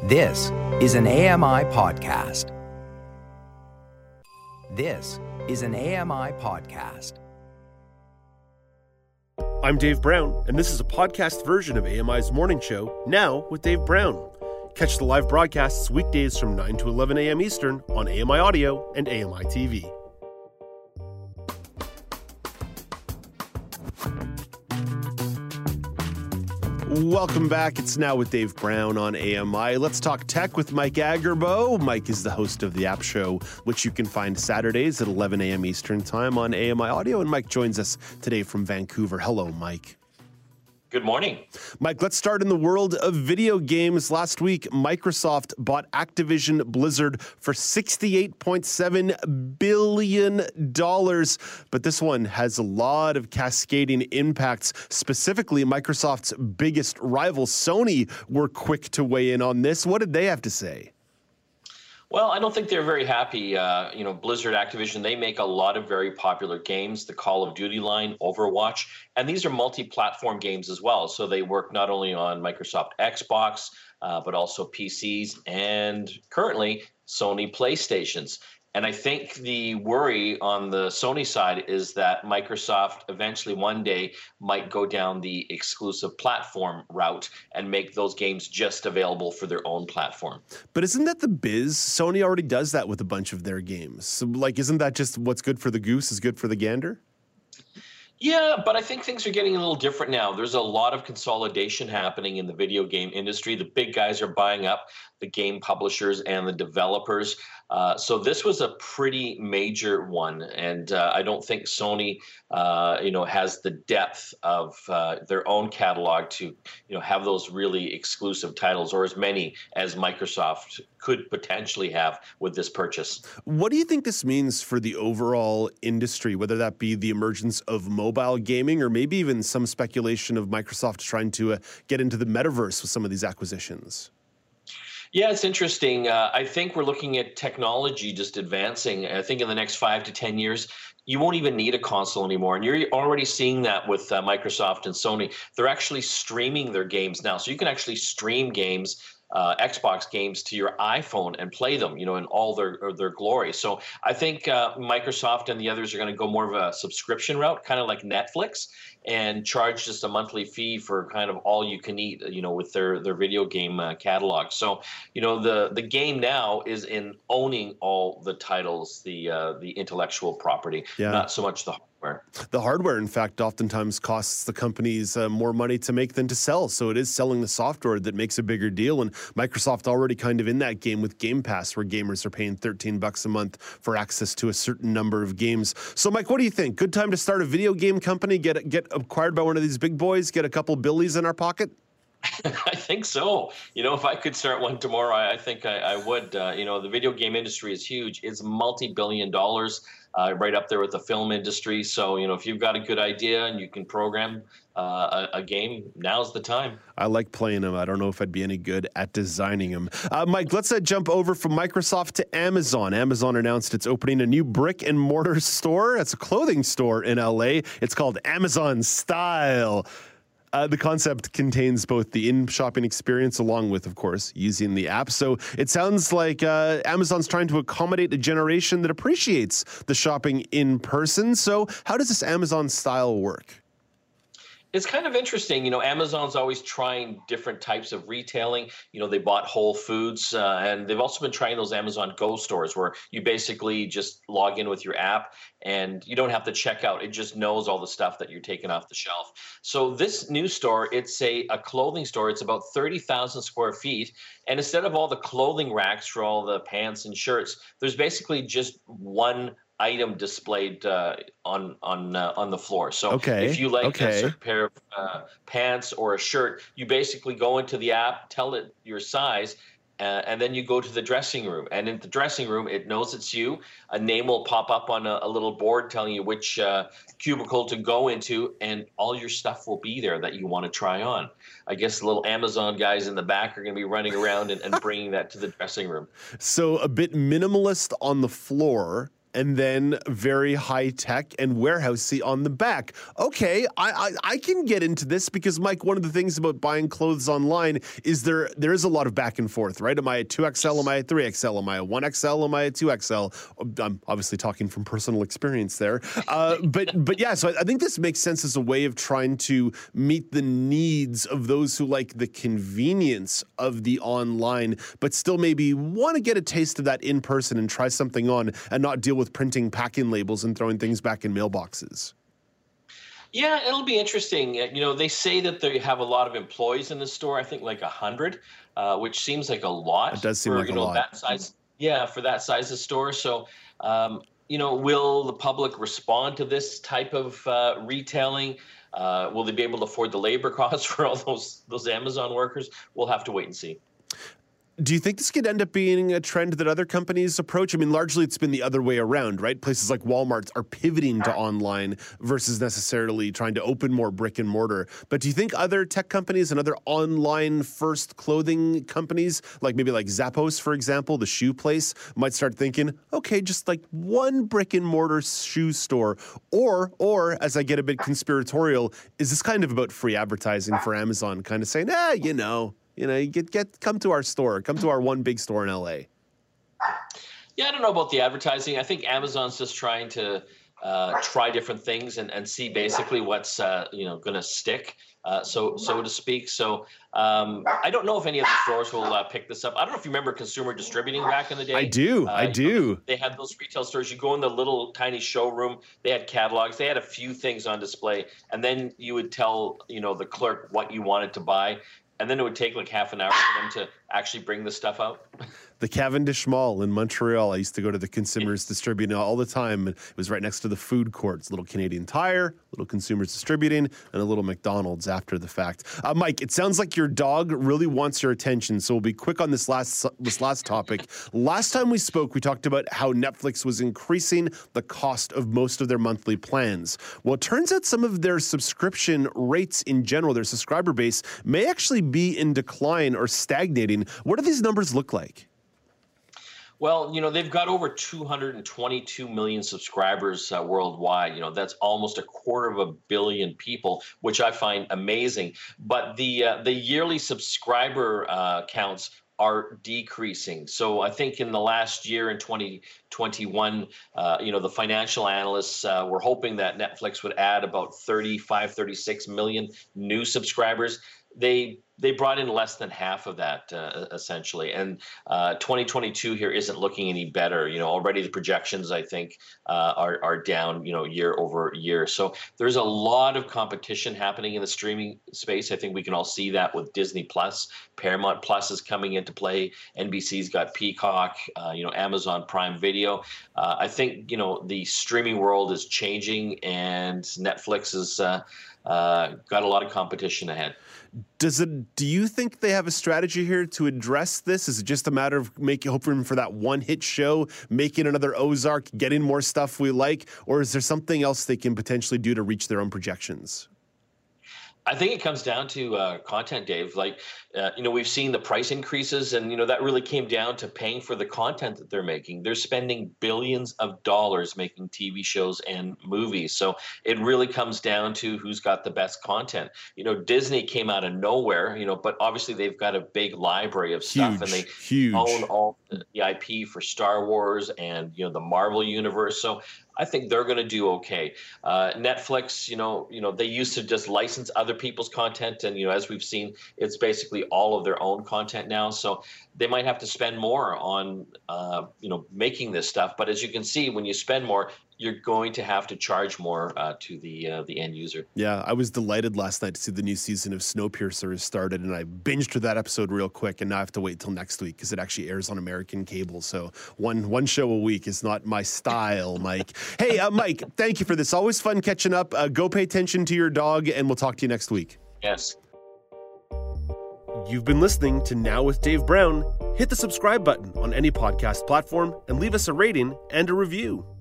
This is an AMI podcast. This is an AMI podcast. I'm Dave Brown, and this is a podcast version of AMI's Morning Show, Now with Dave Brown. Catch the live broadcasts weekdays from 9 to 11 a.m. Eastern on AMI Audio and AMI TV. Welcome back. It's Now with Dave Brown on AMI. Let's talk tech with Mike Agerbo. Mike is the host of the App Show, which you can find Saturdays at 11 a.m. Eastern Time on AMI Audio. And Mike joins us today from Vancouver. Hello, Mike. Good morning. Mike, let's start in the world of video games. Last week, Microsoft bought Activision Blizzard for $68.7 billion. But this one has a lot of cascading impacts. Specifically, Microsoft's biggest rival, Sony, were quick to weigh in on this. What did they have to say? Well, I don't think they're very happy. Blizzard, Activision, they make a lot of very popular games, the Call of Duty line, Overwatch, and these are multi-platform games as well. So they work not only on Microsoft Xbox, but also PCs and currently Sony PlayStations. And I think the worry on the Sony side is that Microsoft eventually one day might go down the exclusive platform route and make those games just available for their own platform. But isn't that the biz? Sony already does that with a bunch of their games. So, isn't that just what's good for the goose is good for the gander? Yeah, but I think things are getting a little different now. There's a lot of consolidation happening in the video game industry. The big guys are buying up the game publishers and the developers. So this was a pretty major one, and I don't think Sony, has the depth of their own catalog to, have those really exclusive titles, or as many as Microsoft could potentially have with this purchase. What do you think this means for the overall industry, whether that be the emergence of mobile gaming or maybe even some speculation of Microsoft trying to get into the metaverse with some of these acquisitions? Yeah, it's interesting. I think we're looking at technology just advancing. I think in the next 5 to 10 years, you won't even need a console anymore. And you're already seeing that with Microsoft and Sony. They're actually streaming their games now. So you can actually stream games, Xbox games, to your iPhone and play them, in all their glory. So I think Microsoft and the others are going to go more of a subscription route, kind of like Netflix, and charge just a monthly fee for kind of all you can eat, with their video game catalog. So, the game now is in owning all the titles, the intellectual property, not so much the hardware. The hardware, in fact, oftentimes costs the companies more money to make than to sell. So it is selling the software that makes a bigger deal. And Microsoft already kind of in that game with Game Pass, where gamers are paying $13 a month for access to a certain number of games. So, Mike, what do you think? Good time to start a video game company, get acquired by one of these big boys, get a couple billies in our pocket? I think so. If I could start one tomorrow, I think I would. The video game industry is huge. It's multi-billion dollars, right up there with the film industry. So, if you've got a good idea and you can program a game, now's the time. I like playing them. I don't know if I'd be any good at designing them. Mike, let's jump over from Microsoft to Amazon. Amazon announced it's opening a new brick and mortar store. It's a clothing store in LA. It's called Amazon Style. The concept contains both the in-shopping experience along with, of course, using the app. So it sounds like Amazon's trying to accommodate a generation that appreciates the shopping in person. So how does this Amazon Style work? It's kind of interesting. Amazon's always trying different types of retailing. They bought Whole Foods, and they've also been trying those Amazon Go stores where you basically just log in with your app and you don't have to check out. It just knows all the stuff that you're taking off the shelf. So this new store, it's a clothing store. It's about 30,000 square feet. And instead of all the clothing racks for all the pants and shirts, there's basically just one item displayed on the floor. So if you like a certain pair of pants or a shirt, you basically go into the app, tell it your size, and then you go to the dressing room. And in the dressing room, it knows it's you. A name will pop up on a little board telling you which cubicle to go into, and all your stuff will be there that you want to try on. I guess the little Amazon guys in the back are going to be running around and bringing that to the dressing room. So a bit minimalist on the floor, and then very high tech and warehousey on the back. Okay, I can get into this because, Mike, one of the things about buying clothes online is there is a lot of back and forth, right? Am I a 2XL? Am I a 3XL? Am I a 1XL? Am I a 2XL? I'm obviously talking from personal experience there. But yeah, so I think this makes sense as a way of trying to meet the needs of those who like the convenience of the online, but still maybe want to get a taste of that in person and try something on and not deal with printing packing labels and throwing things back in mailboxes. Yeah, it'll be interesting. They say that they have a lot of employees in the store. I think like 100, which seems like a lot. It does seem for, like a lot. That size. Yeah, for that size of store. So, will the public respond to this type of retailing? Will they be able to afford the labor costs for all those Amazon workers? We'll have to wait and see. Do you think this could end up being a trend that other companies approach? I mean, largely it's been the other way around, right? Places like Walmart are pivoting to online versus necessarily trying to open more brick and mortar. But do you think other tech companies and other online first clothing companies, like maybe like Zappos, for example, the shoe place, might start thinking, okay, just like one brick and mortar shoe store, or as I get a bit conspiratorial, is this kind of about free advertising for Amazon, kind of saying, come to our store, come to our one big store in LA. Yeah, I don't know about the advertising. I think Amazon's just trying to try different things and see basically what's going to stick, so to speak. So I don't know if any of the stores will pick this up. I don't know if you remember Consumer Distributing back in the day. I do. They had those retail stores. You go in the little tiny showroom. They had catalogs. They had a few things on display, and then you would tell the clerk what you wanted to buy. And then it would take like half an hour for them to actually bring the stuff out. The Cavendish Mall in Montreal. I used to go to the Consumers Distributing all the time. It was right next to the food courts. Little Canadian Tire, little Consumers Distributing, and a little McDonald's after the fact. Mike, it sounds like your dog really wants your attention, so we'll be quick on this last topic. Last time we spoke, we talked about how Netflix was increasing the cost of most of their monthly plans. Well, it turns out some of their subscription rates in general, their subscriber base, may actually be in decline or stagnating. What do these numbers look like? Well, they've got over 222 million subscribers worldwide. That's almost 250 million people, which I find amazing. But the yearly subscriber counts are decreasing. So I think in the last year in 2021, the financial analysts were hoping that Netflix would add about 36 million new subscribers. They brought in less than half of that, essentially. And 2022 here isn't looking any better. Already the projections, I think, are down, year over year. So there's a lot of competition happening in the streaming space. I think we can all see that with Disney Plus. Paramount Plus is coming into play. NBC's got Peacock, Amazon Prime Video. I think, the streaming world is changing, and Netflix has got a lot of competition ahead. Do you think they have a strategy here to address this? Is it just a matter of hoping for that one hit show, making another Ozark, getting more stuff we like, or is there something else they can potentially do to reach their own projections? I think it comes down to content, Dave. We've seen the price increases, and that really came down to paying for the content that they're making. They're spending billions of dollars making TV shows and movies. So it really comes down to who's got the best content. Disney came out of nowhere, but obviously they've got a big library of stuff, and they own all the IP for Star Wars and the Marvel universe. So I think they're going to do okay. Netflix, they used to just license other people's content, and as we've seen, it's basically all of their own content now. So they might have to spend more on making this stuff. But as you can see, when you spend more, you're going to have to charge more to the end user. Yeah, I was delighted last night to see the new season of Snowpiercer has started, and I binged through that episode real quick, and now I have to wait till next week because it actually airs on American cable. So one show a week is not my style, Mike. Hey, Mike, thank you for this. Always fun catching up. Go pay attention to your dog, and we'll talk to you next week. Yes. You've been listening to Now with Dave Brown. Hit the subscribe button on any podcast platform and leave us a rating and a review.